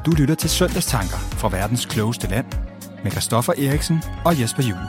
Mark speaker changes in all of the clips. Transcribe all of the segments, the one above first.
Speaker 1: Du lytter til Søndagstanker fra verdens klogeste land med Christoffer Eriksen og Jesper Juhl.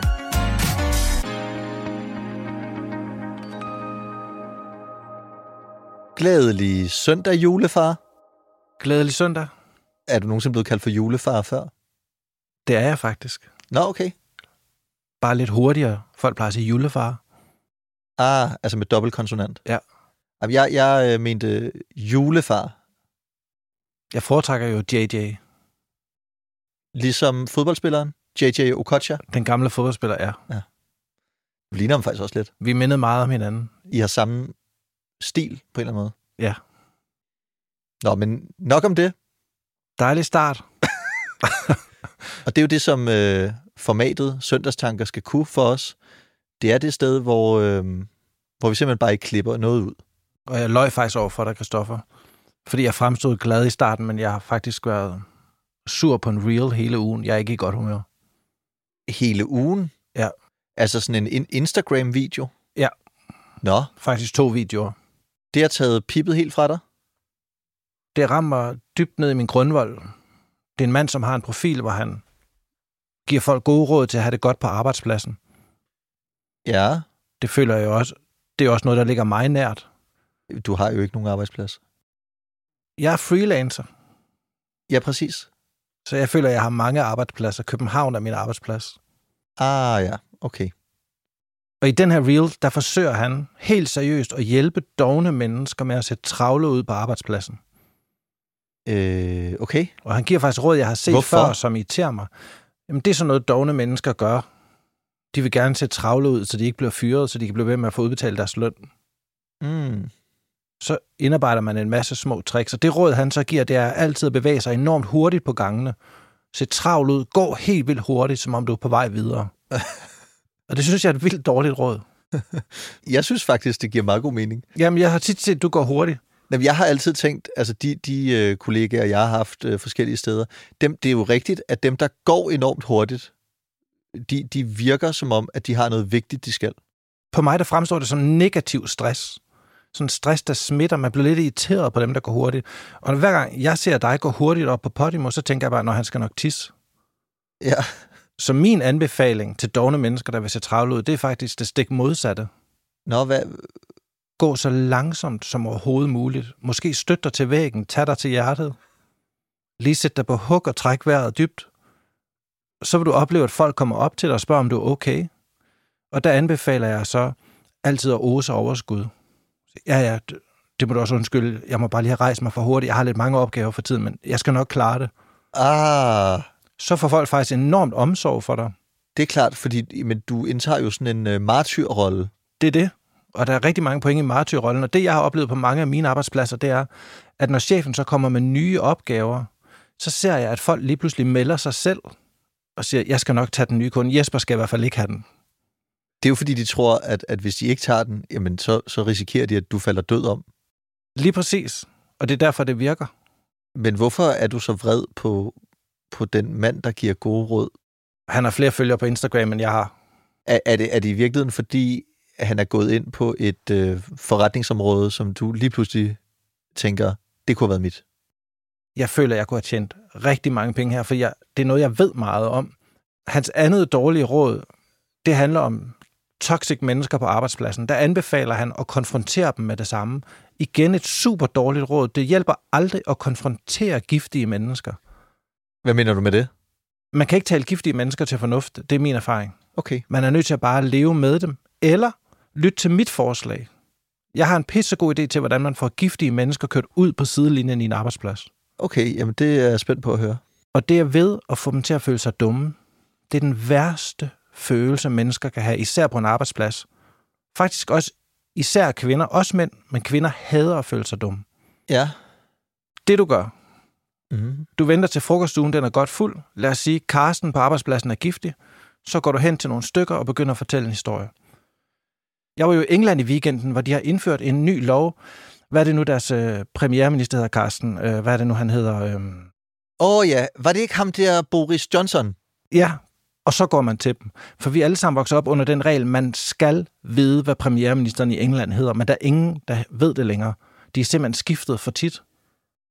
Speaker 2: Glædelig søndag, julefar.
Speaker 3: Glædelig søndag.
Speaker 2: Er du nogensinde blevet kaldt for julefar før?
Speaker 3: Det er jeg faktisk.
Speaker 2: Nå, okay.
Speaker 3: Bare lidt hurtigere. Folk plejer at sige julefar.
Speaker 2: Altså med dobbeltkonsonant.
Speaker 3: Ja.
Speaker 2: Jeg mente julefar.
Speaker 3: Jeg foretrækker jo JJ.
Speaker 2: Ligesom fodboldspilleren, JJ Okocha.
Speaker 3: Den gamle fodboldspiller, ja.
Speaker 2: Du ligner ham faktisk også lidt.
Speaker 3: Vi mindede meget om hinanden.
Speaker 2: I har samme stil på en eller anden måde.
Speaker 3: Ja.
Speaker 2: Nå, men nok om det.
Speaker 3: Dejlig start.
Speaker 2: Og det er jo det, som formatet Søndagstanker skal kunne for os. Det er det sted, hvor vi simpelthen bare ikke klipper noget ud.
Speaker 3: Og jeg løj faktisk over for dig, Christoffer. Fordi jeg fremstod glad i starten, men jeg har faktisk været sur på en reel hele ugen. Jeg er ikke i godt humør.
Speaker 2: Hele ugen?
Speaker 3: Ja.
Speaker 2: Altså sådan en Instagram-video?
Speaker 3: Ja.
Speaker 2: Nå.
Speaker 3: Faktisk 2 videoer.
Speaker 2: Det har taget pippet helt fra dig?
Speaker 3: Det rammer dybt ned i min grundvold. Det er en mand, som har en profil, hvor han giver folk gode råd til at have det godt på arbejdspladsen.
Speaker 2: Ja.
Speaker 3: Det føler jeg også. Det er også noget, der ligger mig nært.
Speaker 2: Du har jo ikke nogen arbejdsplads.
Speaker 3: Jeg er freelancer.
Speaker 2: Ja, præcis.
Speaker 3: Så jeg føler, at jeg har mange arbejdspladser. København er min arbejdsplads.
Speaker 2: Ja, okay.
Speaker 3: Og i den her reel, der forsøger han helt seriøst at hjælpe dovne mennesker med at sætte travle ud på arbejdspladsen.
Speaker 2: Okay.
Speaker 3: Og han giver faktisk råd, jeg har set
Speaker 2: Hvorfor?
Speaker 3: før, som irriterer mig. Jamen, det er sådan noget, dovne mennesker gør. De vil gerne sætte travle ud, så de ikke bliver fyret, så de kan blive ved med at få udbetalt deres løn. Så indarbejder man en masse små tricks. Og det råd, han så giver, det er altid at bevæge sig enormt hurtigt på gangene. Sæt travlt ud. Gå helt vildt hurtigt, som om du er på vej videre. Og det synes jeg er et vildt dårligt råd.
Speaker 2: Jeg synes faktisk, det giver meget god mening.
Speaker 3: Jamen, jeg har tit set, at du går hurtigt.
Speaker 2: Jamen, jeg har altid tænkt, altså de kollegaer, jeg har haft forskellige steder, det er jo rigtigt, at dem, der går enormt hurtigt, de virker som om, at de har noget vigtigt, de skal.
Speaker 3: På mig, der fremstår det som negativ stress. Sådan stress, der smitter. Man bliver lidt irriteret på dem, der går hurtigt. Og hver gang jeg ser dig gå hurtigt op på Podimo, så tænker jeg bare, når han skal nok tisse.
Speaker 2: Ja.
Speaker 3: Så min anbefaling til dovne mennesker, der vil se travle ud, det er faktisk det stik modsatte.
Speaker 2: Nå, hvad?
Speaker 3: Gå så langsomt som overhovedet muligt. Måske støt dig til væggen, tag dig til hjertet. Lige sæt dig på hug og træk vejret dybt. Så vil du opleve, at folk kommer op til dig og spørger, om du er okay. Og der anbefaler jeg så altid at ose overskud. Ja, det må du også undskylde. Jeg må bare lige have rejst mig for hurtigt. Jeg har lidt mange opgaver for tiden, men jeg skal nok klare det. Så får folk faktisk enormt omsorg for dig.
Speaker 2: Det er klart, fordi men du indtager jo sådan en martyrrolle.
Speaker 3: Det er det. Og der er rigtig mange point i martyrrollen. Og det, jeg har oplevet på mange af mine arbejdspladser, det er, at når chefen så kommer med nye opgaver, så ser jeg, at folk lige pludselig melder sig selv og siger, jeg skal nok tage den nye kunde. Jesper skal i hvert fald ikke have den.
Speaker 2: Det er jo fordi, de tror, at hvis de ikke tager den, jamen så risikerer de, at du falder død om.
Speaker 3: Lige præcis. Og det er derfor, det virker.
Speaker 2: Men hvorfor er du så vred på den mand, der giver gode råd?
Speaker 3: Han har flere følgere på Instagram, end jeg har.
Speaker 2: Er det i virkeligheden, fordi han er gået ind på et forretningsområde, som du lige pludselig tænker, det kunne have været mit?
Speaker 3: Jeg føler, jeg kunne have tjent rigtig mange penge her, for det er noget, jeg ved meget om. Hans andet dårlige råd, det handler om toxic mennesker på arbejdspladsen. Der anbefaler han at konfrontere dem med det samme. Igen et super dårligt råd. Det hjælper aldrig at konfrontere giftige mennesker.
Speaker 2: Hvad mener du med det?
Speaker 3: Man kan ikke tale giftige mennesker til fornuft. Det er min erfaring.
Speaker 2: Okay.
Speaker 3: Man er nødt til at bare leve med dem, eller lytte til mit forslag. Jeg har en pissegod idé til, hvordan man får giftige mennesker kørt ud på sidelinjen i en arbejdsplads.
Speaker 2: Okay, jamen det er jeg spændt på at høre.
Speaker 3: Og det er ved at få dem til at føle sig dumme. Det er den værste følelse, mennesker kan have, især på en arbejdsplads. Faktisk også især kvinder, også mænd, men kvinder hader at føle sig dumme.
Speaker 2: Ja.
Speaker 3: Det du gør, du venter til frokoststuen, den er godt fuld. Lad os sige, Karsten på arbejdspladsen er giftig. Så går du hen til nogle stykker og begynder at fortælle en historie. Jeg var jo i England i weekenden, hvor de har indført en ny lov. Hvad er det nu, deres premierminister hedder, Karsten? Hvad er det nu, han hedder?
Speaker 2: Ja, var det ikke ham der, Boris Johnson?
Speaker 3: Ja, og så går man til dem. For vi alle sammen vokser op under den regel, man skal vide, hvad premierministeren i England hedder, men der er ingen, der ved det længere. De er simpelthen skiftet for tit.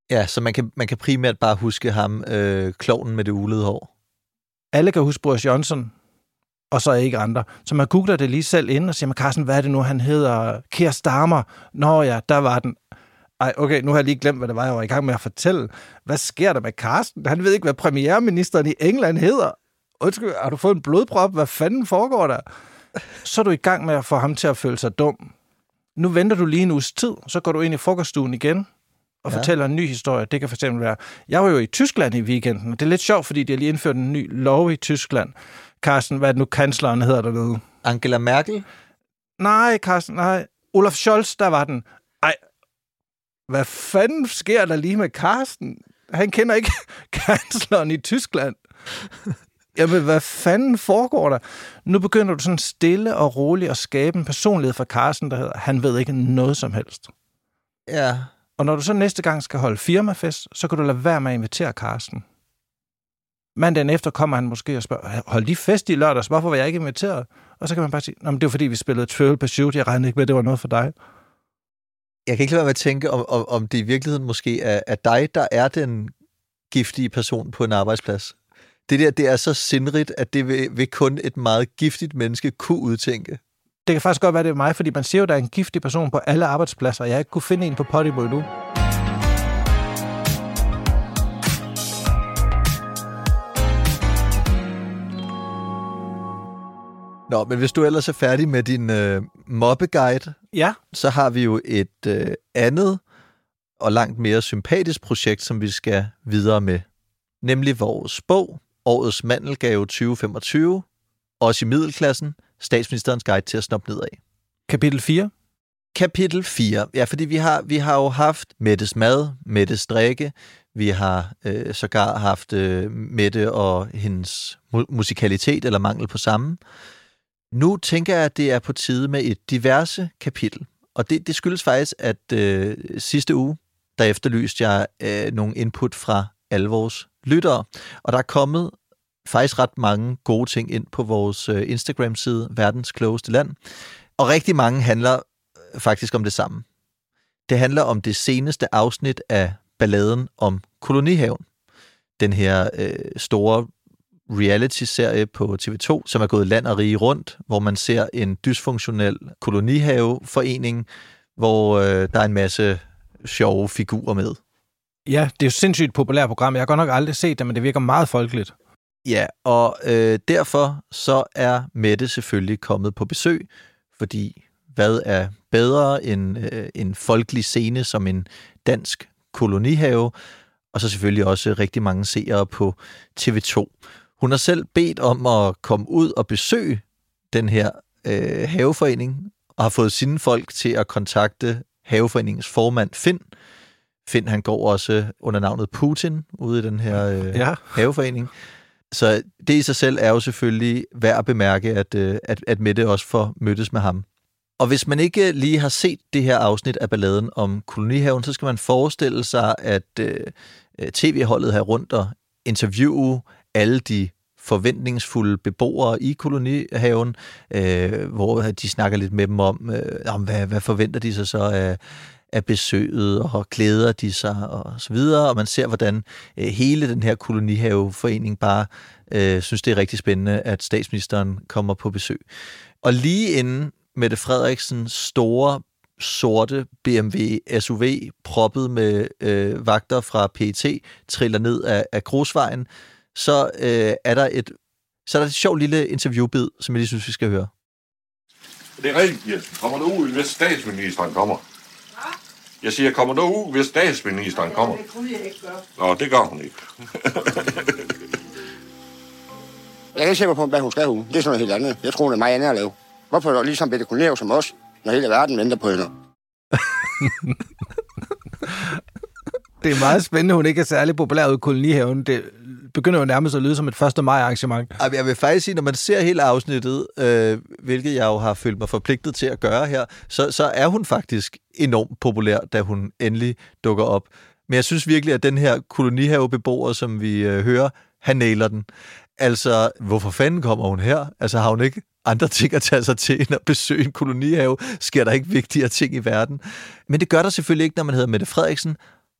Speaker 2: Ja, så man kan primært bare huske ham, klovnen med det ulede hår.
Speaker 3: Alle kan huske Boris Johnson, og så ikke andre. Så man googler det lige selv ind og siger, Carsten, hvad er det nu, han hedder? Keir Starmer. Nå ja, der var den. Ej, okay, nu har jeg lige glemt, hvad det var, jeg var i gang med at fortælle. Hvad sker der med Carsten? Han ved ikke, hvad premierministeren i England hedder. Undskyld, har du fået en blodprop? Hvad fanden foregår der? Så er du i gang med at få ham til at føle sig dum. Nu venter du lige en uges tid, så går du ind i frokoststuen igen og fortæller en ny historie. Det kan for eksempel være, jeg var jo i Tyskland i weekenden, og det er lidt sjovt, fordi de har lige indført en ny lov i Tyskland. Carsten, hvad er det nu, kansleren hedder dernede?
Speaker 2: Angela Merkel?
Speaker 3: Nej, Carsten, nej. Olaf Scholz, der var den. Ej, hvad fanden sker der lige med Carsten? Han kender ikke kansleren i Tyskland. Jamen, hvad fanden foregår der? Nu begynder du sådan stille og roligt at skabe en personlighed for Carsten, der hedder, han ved ikke noget som helst.
Speaker 2: Ja.
Speaker 3: Og når du så næste gang skal holde firmafest, så kan du lade være med at invitere Carsten. Mandagen efter kommer han måske og spørger, hold de fest i lørdags, hvorfor var jeg ikke inviteret? Og så kan man bare sige, det var fordi, vi spillede Trivial Pursuit, jeg regnede ikke med, at det var noget for dig.
Speaker 2: Jeg kan ikke lade være med at tænke, om det i virkeligheden måske er dig, der er den giftige person på en arbejdsplads. Det er så sindrigt, at det vil kun et meget giftigt menneske kunne udtænke.
Speaker 3: Det kan faktisk godt være, det er mig, fordi man siger jo, der er en giftig person på alle arbejdspladser, og jeg har ikke kunne finde en på Podimo endnu.
Speaker 2: Nå, men hvis du ellers er færdig med din mobbeguide,
Speaker 3: ja,
Speaker 2: så har vi jo et andet og langt mere sympatisk projekt, som vi skal videre med. Nemlig vores bog, Årets Mandelgave 2025, også i middelklassen, statsministerens guide til at snoppe nedad.
Speaker 3: Kapitel 4.
Speaker 2: Kapitel 4. Ja, fordi vi har jo haft Mettes mad, Mettes drikke, vi har sågar haft Mette og hendes musikalitet eller mangel på samme. Nu tænker jeg, at det er på tide med et diverse kapitel. Og det skyldes faktisk, at sidste uge, der efterlyste jeg nogle input fra alle vores lyttere. Og der er kommet faktisk ret mange gode ting ind på vores Instagram-side, Verdens Klogeste Land. Og rigtig mange handler faktisk om det samme. Det handler om det seneste afsnit af balladen om kolonihaven. Den her store reality-serie på TV2, som er gået land og rige rundt, hvor man ser en dysfunktionel kolonihaveforening, hvor der er en masse sjove figurer med.
Speaker 3: Ja, det er jo et sindssygt populært program. Jeg har godt nok aldrig set det, men det virker meget folkeligt.
Speaker 2: Ja, og derfor så er Mette selvfølgelig kommet på besøg, fordi hvad er bedre end en folkelig scene som en dansk kolonihave, og så selvfølgelig også rigtig mange seere på TV2. Hun har selv bedt om at komme ud og besøge den her haveforening, og har fået sine folk til at kontakte haveforeningens formand Finn. Finn, han går også under navnet Putin ude i den her haveforening. Så det i sig selv er jo selvfølgelig værd at bemærke, at Mette også får mødtes med ham. Og hvis man ikke lige har set det her afsnit af balladen om kolonihaven, så skal man forestille sig, at tv-holdet her rundt og interviewe alle de forventningsfulde beboere i kolonihaven, hvor de snakker lidt med dem om hvad forventer de sig så af besøget, og glæder de sig, og så videre. Og man ser, hvordan hele den her kolonihaveforening bare synes, det er rigtig spændende, at statsministeren kommer på besøg. Og lige inden Mette Frederiksens store, sorte BMW SUV, proppet med vagter fra PET, triller ned af grusvejen, så er der et sjovt lille interviewbid, som jeg lige synes, vi skal høre.
Speaker 4: Det er rigtigt, Jensen. Kommer du ud, hvis statsministeren kommer? Jeg siger, kommer du ud, hvis statsministeren kommer?
Speaker 5: Det kunne jeg ikke gøre.
Speaker 4: Nå, det gør hun ikke.
Speaker 5: Jeg er ikke sikker på, hvad hun skal hun. Det er sådan noget helt andet. Jeg tror, det er meget andet at lave. Hvorfor er der ligesom Bette Kolonihav som os, når hele verden venter på hende?
Speaker 3: Det er meget spændende, hun ikke er særlig populær ude i kolonihaven. Det begynder jo nærmest at lyde som et 1. maj arrangement.
Speaker 2: Jeg vil faktisk sige, når man ser hele afsnittet, hvilket jeg jo har følt mig forpligtet til at gøre her, så er hun faktisk enormt populær, da hun endelig dukker op. Men jeg synes virkelig, at den her kolonihavebeboer, som vi hører, han nailer den. Altså, hvorfor fanden kommer hun her? Altså, har hun ikke andre ting at tage sig til, end at besøge en kolonihave? Sker der ikke vigtigere ting i verden? Men det gør der selvfølgelig ikke, når man hedder Mette Frederiksen,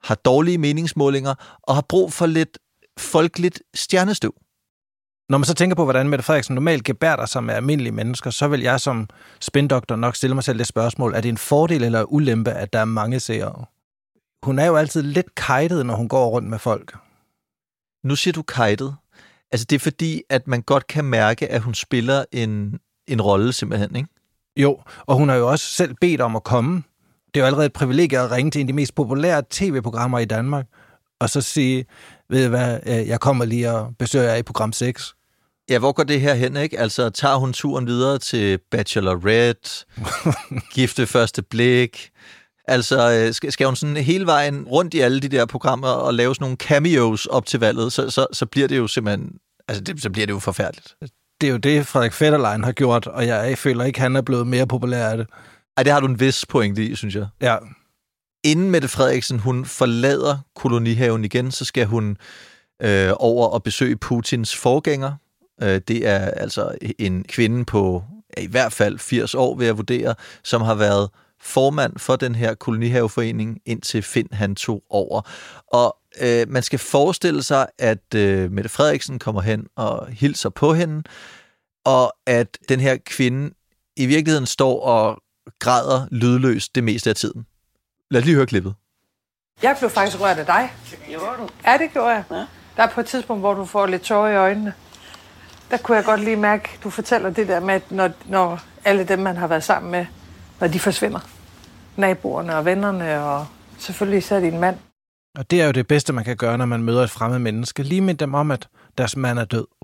Speaker 2: har dårlige meningsmålinger og har brug for lidt folkeligt stjernestøv.
Speaker 3: Når man så tænker på, hvordan Mette Frederiksen normalt gebærder sig med almindelige mennesker, så vil jeg som spindoktor nok stille mig selv det spørgsmål, er det en fordel eller ulempe, at der er mange seere? Hun er jo altid lidt kejtet, når hun går rundt med folk.
Speaker 2: Nu siger du kejtet. Altså det er fordi, at man godt kan mærke, at hun spiller en rolle simpelthen, ikke?
Speaker 3: Jo, og hun har jo også selv bedt om at komme. Det er jo allerede et privilegie at ringe til en af de mest populære tv-programmer i Danmark, og så sige, ved I hvad, jeg kommer lige og besøger jer i program 6.
Speaker 2: Ja, hvor går det her hen, ikke? Altså, tager hun turen videre til Bachelorette, Gifte første blik? Altså, skal hun sådan hele vejen rundt i alle de der programmer og lave sådan nogle cameos op til valget, så bliver det jo simpelthen, altså så bliver det jo forfærdeligt.
Speaker 3: Det er jo det, Frederik Fetterlein har gjort, og jeg føler ikke, han er blevet mere populær af det.
Speaker 2: Ej, det har du en vis pointe i, synes jeg.
Speaker 3: Ja.
Speaker 2: Inden Mette Frederiksen, hun forlader kolonihaven igen, så skal hun over og besøge Putins forgænger. Det er altså en kvinde på i hvert fald 80 år, vil jeg vurdere, som har været formand for den her kolonihaveforening, indtil Finn han tog over. Og man skal forestille sig, at Mette Frederiksen kommer hen og hilser på hende, og at den her kvinde i virkeligheden står og græder lydløst det meste af tiden. Lad os lige høre klippet.
Speaker 6: Jeg blev faktisk rørt af dig.
Speaker 7: Gjorde du?
Speaker 6: Ja, det gjorde jeg.
Speaker 7: Ja.
Speaker 6: Der er på et tidspunkt, hvor du får lidt tårer i øjnene. Der kunne jeg godt lige mærke, du fortæller det der med, når alle dem, man har været sammen med, når de forsvinder. Naboerne og vennerne, og selvfølgelig især din mand.
Speaker 3: Og det er jo det bedste, man kan gøre, når man møder et fremmed menneske. Lige med dem om, at deres mand er død.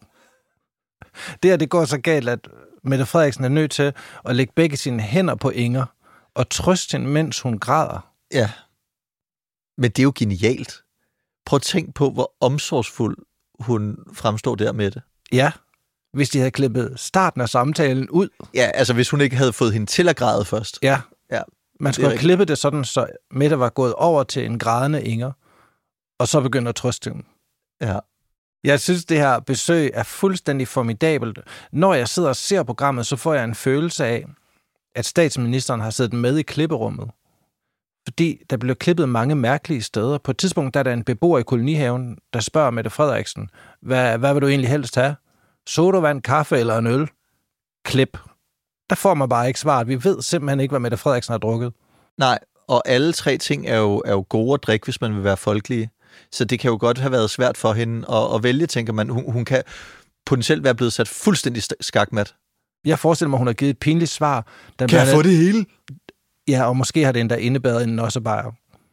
Speaker 3: Det går så galt, at Mette Frederiksen er nødt til at lægge begge sine hænder på Inger og trøste hende, mens hun græder.
Speaker 2: Ja, men det er jo genialt. Prøv at tænke på, hvor omsorgsfuld hun fremstår der med det.
Speaker 3: Ja, hvis de havde klippet starten af samtalen ud.
Speaker 2: Ja, altså hvis hun ikke havde fået hende til at græde først.
Speaker 3: Ja,
Speaker 2: ja,
Speaker 3: man skulle have klippet det sådan, så Mette var gået over til en grædende Inger, og så begyndte at trøste hende.
Speaker 2: Ja.
Speaker 3: Jeg synes, det her besøg er fuldstændig formidabelt. Når jeg sidder og ser programmet, så får jeg en følelse af, at statsministeren har siddet med i klipperummet. Fordi der blev klippet mange mærkelige steder. På et tidspunkt der er der en beboer i kolonihaven, der spørger Mette Frederiksen, hvad vil du egentlig helst have? Sodavand, kaffe eller en øl? Klip. Der får man bare ikke svaret. Vi ved simpelthen ikke, hvad Mette Frederiksen har drukket.
Speaker 2: Nej, og alle tre ting er jo gode at drikke, hvis man vil være folkelig. Så det kan jo godt have været svært for hende at vælge, tænker man. Hun kan potentielt være blevet sat fuldstændig skakmat.
Speaker 3: Jeg forestiller mig, hun har givet et pinligt svar.
Speaker 2: Kan jeg få det hele?
Speaker 3: Ja, og måske har det endda indebæret en nossebajer.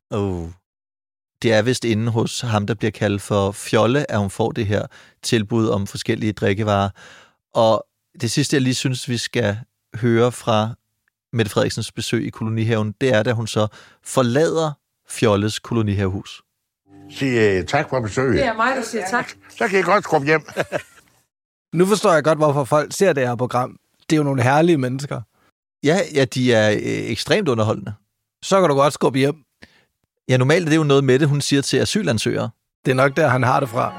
Speaker 2: Det er vist inde hos ham, der bliver kaldt for Fjolle, at hun får det her tilbud om forskellige drikkevarer. Og det sidste, jeg lige synes, vi skal høre fra Mette Frederiksens besøg i kolonihaven, det er, da hun så forlader Fjolles kolonihavehus.
Speaker 8: Sige tak for besøget.
Speaker 6: Det er mig, der siger tak.
Speaker 8: Så kan jeg godt skubbe hjem.
Speaker 3: Nu forstår jeg godt, hvorfor folk ser det her program. Det er jo nogle herlige mennesker.
Speaker 2: Ja, de er ekstremt underholdende.
Speaker 3: Så kan du godt skubbe hjem.
Speaker 2: Ja, normalt er det jo noget med det, hun siger til asylansøgere.
Speaker 3: Det er nok der, han har det fra.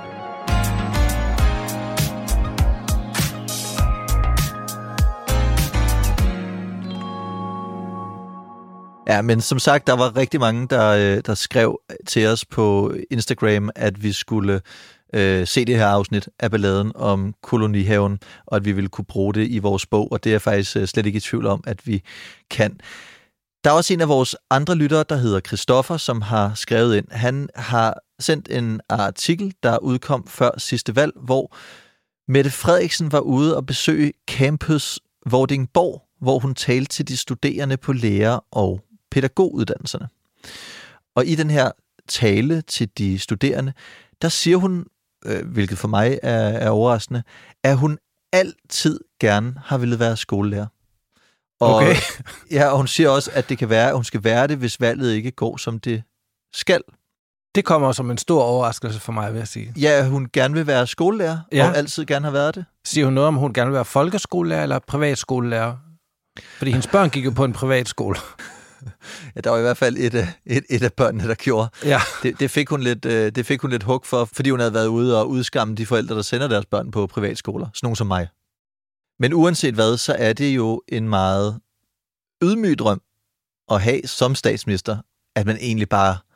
Speaker 2: Ja, men som sagt, der var rigtig mange, der skrev til os på Instagram, at vi skulle se det her afsnit af balladen om kolonihaven, og at vi ville kunne bruge det i vores bog, og det er jeg faktisk slet ikke i tvivl om, at vi kan. Der er også en af vores andre lyttere, der hedder Christoffer, som har skrevet ind. Han har sendt en artikel, der udkom før sidste valg, hvor Mette Frederiksen var ude og besøge Campus Vordingborg, hvor hun talte til de studerende på lærer- og pædagoguddannelserne. Og i den her tale til de studerende, der siger hun, hvilket for mig er overraskende, at hun altid gerne har ville være skolelærer. Og,
Speaker 3: okay.
Speaker 2: Ja, og hun siger også, at det kan være, at hun skal være det, hvis valget ikke går, som det skal.
Speaker 3: Det kommer som en stor overraskelse for mig, vil jeg sige.
Speaker 2: Ja, hun gerne vil være skolelærer, og altid gerne har været det.
Speaker 3: Siger hun noget om, hun gerne vil være folkeskolelærer eller privatskolelærer? Fordi hendes børn gik jo på en privatskole.
Speaker 2: Ja, der var i hvert fald et af børnene, der gjorde.
Speaker 3: Ja.
Speaker 2: Det fik hun lidt hug for, fordi hun havde været ude og udskamme de forældre, der sender deres børn på privatskoler. Sådan nogen som mig. Men uanset hvad, så er det jo en meget ydmyg drøm at have som statsminister, at man egentlig bare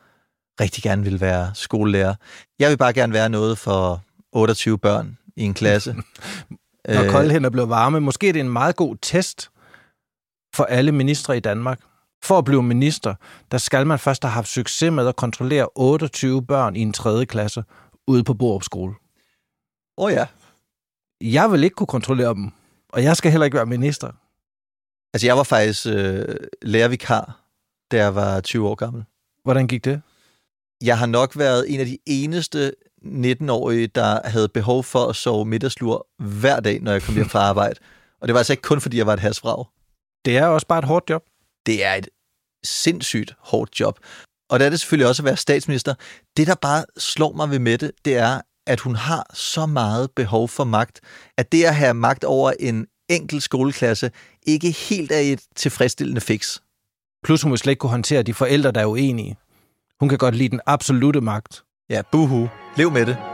Speaker 2: rigtig gerne vil være skolelærer. Jeg vil bare gerne være noget for 28 børn i en klasse.
Speaker 3: Når kolde hænder bliver varme. Måske er det en meget god test for alle ministre i Danmark. For at blive minister, der skal man først have haft succes med at kontrollere 28 børn i en 3. klasse ude på Borup Skole.
Speaker 2: Ja.
Speaker 3: Jeg vil ikke kunne kontrollere dem, og jeg skal heller ikke være minister.
Speaker 2: Altså, jeg var faktisk lærervikar, da jeg var 20 år gammel.
Speaker 3: Hvordan gik det?
Speaker 2: Jeg har nok været en af de eneste 19-årige, der havde behov for at sove middagslur hver dag, når jeg kom hjem fra arbejde. Og det var altså ikke kun, fordi jeg var et hasvrag.
Speaker 3: Det er også bare et hårdt job.
Speaker 2: Det er et sindssygt hårdt job. Og det er det selvfølgelig også at være statsminister. Det, der bare slår mig ved Mette, det er, at hun har så meget behov for magt, at det at have magt over en enkelt skoleklasse ikke helt er et tilfredsstillende fix.
Speaker 3: Plus hun må slet ikke kunne håndtere de forældre, der er uenige. Hun kan godt lide den absolute magt.
Speaker 2: Ja, buhu. Lev med det.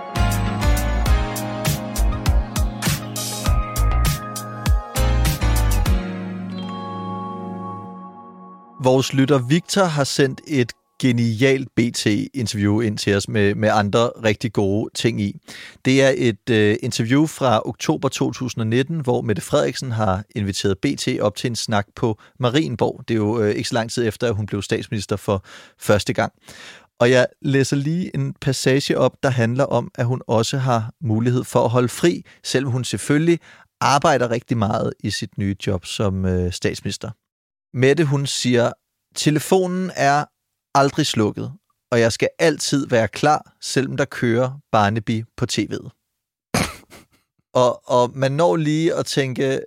Speaker 2: Vores lytter Victor har sendt et genialt BT-interview ind til os med andre rigtig gode ting i. Det er et interview fra oktober 2019, hvor Mette Frederiksen har inviteret BT op til en snak på Marienborg. Det er jo ikke så lang tid efter, at hun blev statsminister for første gang. Og jeg læser lige en passage op, der handler om, at hun også har mulighed for at holde fri, selvom hun selvfølgelig arbejder rigtig meget i sit nye job som statsminister. Mette, hun siger, telefonen er aldrig slukket, og jeg skal altid være klar, selvom der kører Barnaby på tv'et. og man når lige at tænke,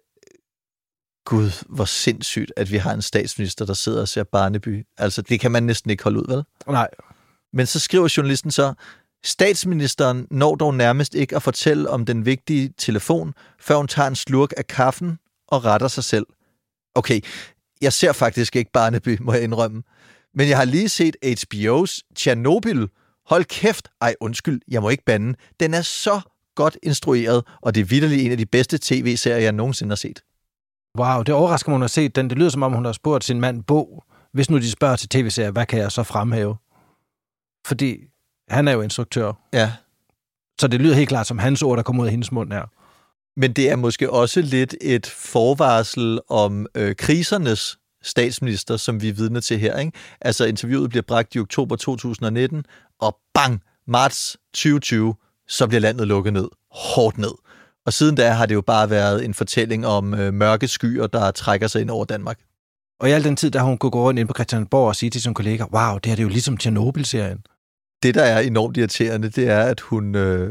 Speaker 2: gud, hvor sindssygt, at vi har en statsminister, der sidder og ser Barnaby. Altså, det kan man næsten ikke holde ud, vel?
Speaker 3: Nej.
Speaker 2: Men så skriver journalisten så, statsministeren når dog nærmest ikke at fortælle om den vigtige telefon, før hun tager en slurk af kaffen og retter sig selv. Okay, jeg ser faktisk ikke Barnaby, må jeg indrømme. Men jeg har lige set HBO's Chernobyl. Hold kæft. Ej, undskyld, jeg må ikke bande. Den er så godt instrueret, og det er vitterligt en af de bedste tv-serier, jeg nogensinde har set.
Speaker 3: Wow, det overrasker mig, hun har set den. Det lyder som om, hun har spurgt sin mand Bo. Hvis nu de spørger til tv-serier, hvad kan jeg så fremhæve? Fordi han er jo instruktør.
Speaker 2: Ja.
Speaker 3: Så det lyder helt klart som hans ord, der kommer ud af hendes mund her.
Speaker 2: Men det er måske også lidt et forvarsel om krisernes statsminister, som vi er vidne til her, ikke? Altså, interviewet bliver bragt i oktober 2019, og bang, marts 2020, så bliver landet lukket ned. Hårdt ned. Og siden da har det jo bare været en fortælling om mørke skyer, der trækker sig ind over Danmark.
Speaker 3: Og i al den tid, der hun kunne gå rundt ind på Christiansborg og sige til sine kolleger, wow, det her det er jo ligesom Chernobyl-serien.
Speaker 2: Det, der er enormt irriterende, det er, at hun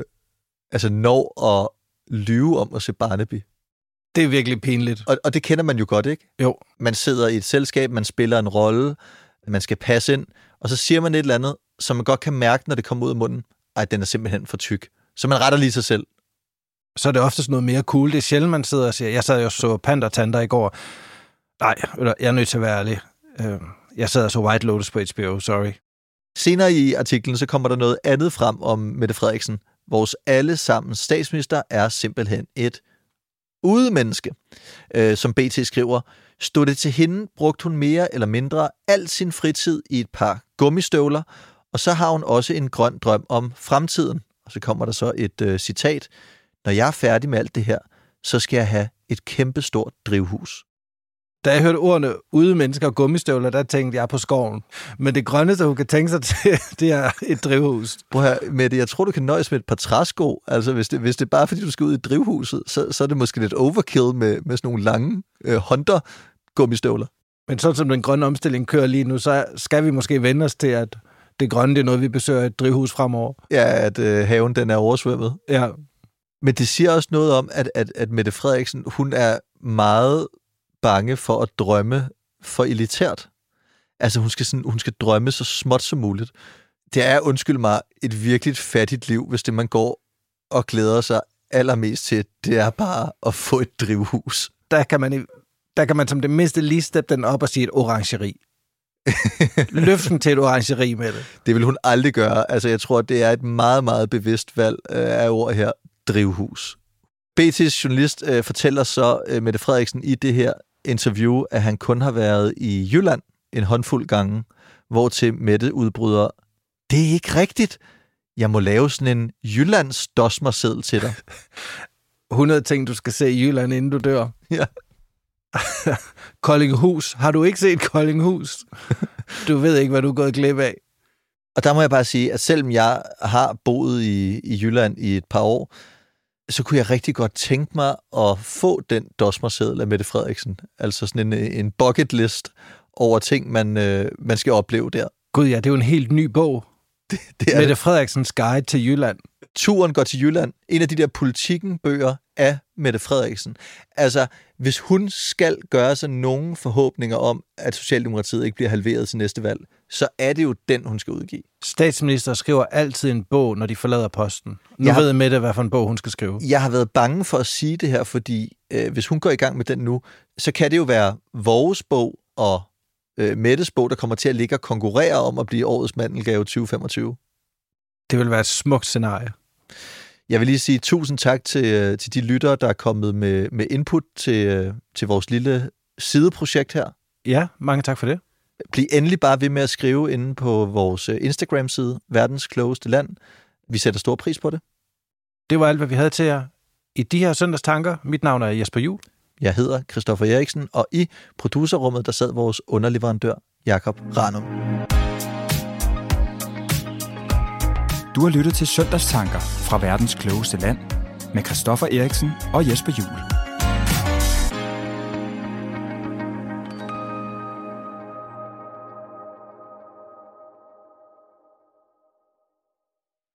Speaker 2: når at lyve om at se Barnaby.
Speaker 3: Det er virkelig pinligt.
Speaker 2: Og det kender man jo godt, ikke?
Speaker 3: Jo.
Speaker 2: Man sidder i et selskab, man spiller en rolle, man skal passe ind, og så siger man et eller andet, som man godt kan mærke, når det kommer ud af munden. Ej, den er simpelthen for tyk. Så man retter lige sig selv.
Speaker 3: Så er det oftest noget mere cool. Det er sjældent, man sidder og siger, jeg sad jo så Pantertanter i går. Nej, jeg er nødt til at være ærlig. Jeg sad og så White Lotus på HBO, sorry.
Speaker 2: Senere i artiklen, så kommer der noget andet frem om Mette Frederiksen. Vores allesammens statsminister er simpelthen et udemenneske. Som BT skriver, stod det til hende, brugte hun mere eller mindre al sin fritid i et par gummistøvler, og så har hun også en grøn drøm om fremtiden. Og så kommer der så et citat. Når jeg er færdig med alt det her, så skal jeg have et kæmpestort drivhus.
Speaker 3: Da jeg hørte ordene ude mennesker og gummistøvler, der tænkte jeg på skoven. Men det grønneste, hun kan tænke sig til, det er et drivhus.
Speaker 2: Prøv her, Mette, jeg tror, du kan nøjes med et par træsko. Altså, hvis det er bare fordi, du skal ud i drivhuset, så er det måske lidt overkill med sådan nogle lange Honda-gummistøvler.
Speaker 3: Men sådan som den grønne omstilling kører lige nu, så skal vi måske vende os til, at det grønne, det er noget, vi besøger et drivhus fremover.
Speaker 2: Ja, at haven, den er oversvømmet.
Speaker 3: Ja.
Speaker 2: Men det siger også noget om, at Mette Frederiksen, hun er meget bange for at drømme for elitært. Altså, hun skal drømme så småt som muligt. Det er, undskyld mig, et virkelig fattigt liv, hvis det man går og glæder sig allermest til, det er bare at få et drivhus.
Speaker 3: Der kan man som det mindste lige steppe den op og sige et orangeri. Løften til et orangeri med det.
Speaker 2: Det vil hun aldrig gøre. Altså, jeg tror, det er et meget, meget bevidst valg af ord her. Drivhus. BT's journalist fortæller så Mette Frederiksen i det her interview, at han kun har været i Jylland en håndfuld gange, hvor til Mette udbryder, det er ikke rigtigt. Jeg må lave sådan en Jyllands dosmerseddel til dig.
Speaker 3: 100 ting, du skal se i Jylland, inden du dør.
Speaker 2: Ja.
Speaker 3: Koldinghus. Har du ikke set Koldinghus? Du ved ikke, hvad du er gået glip af.
Speaker 2: Og der må jeg bare sige, at selvom jeg har boet i Jylland i et par år, så kunne jeg rigtig godt tænke mig at få den dosmerseddel af Mette Frederiksen. Altså sådan en bucket list over ting, man skal opleve der.
Speaker 3: Gud ja, det er jo en helt ny bog.
Speaker 2: Det er
Speaker 3: Mette Frederiksens guide til Jylland.
Speaker 2: Turen går til Jylland. En af de der Politikken-bøger af Mette Frederiksen. Altså, hvis hun skal gøre sig nogen forhåbninger om, at Socialdemokratiet ikke bliver halveret til næste valg, så er det jo den, hun skal udgive.
Speaker 3: Statsminister skriver altid en bog, når de forlader posten. Nu ved Mette, hvad for en bog hun skal skrive.
Speaker 2: Jeg har været bange for at sige det her, fordi hvis hun går i gang med den nu, så kan det jo være vores bog og Mettes bog, der kommer til at ligge og konkurrere om at blive årets mandelgave 2025.
Speaker 3: Det vil være et smukt scenarie.
Speaker 2: Jeg vil lige sige tusind tak til de lyttere, der er kommet med input til vores lille sideprojekt her.
Speaker 3: Ja, mange tak for det.
Speaker 2: Bliv endelig bare ved med at skrive inde på vores Instagram-side, Verdens Klogeste Land. Vi sætter stor pris på det.
Speaker 3: Det var alt, hvad vi havde til jer i de her søndagstanker. Mit navn er Jesper Juhl.
Speaker 2: Jeg hedder Christoffer Eriksen, og i producerrummet, der sad vores underleverandør, Jakob Ranum.
Speaker 1: Du har lyttet til Søndagstanker fra Verdens Klogeste Land med Christoffer Eriksen og Jesper Juhl.